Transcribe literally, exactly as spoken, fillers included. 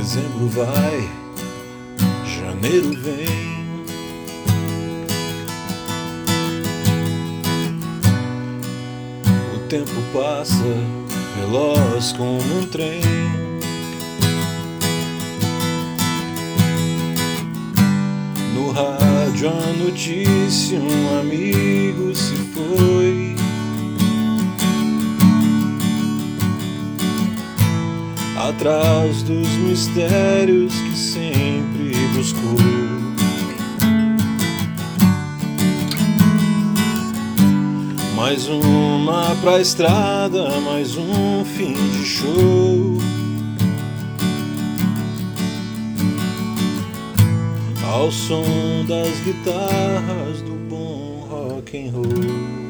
Dezembro vai, janeiro vem. O tempo passa veloz como um trem. No rádio a notícia, um amigo se foi. Atrás dos mistérios que sempre buscou. Mais uma pra estrada, mais um fim de show. Ao som das guitarras do bom rock and roll.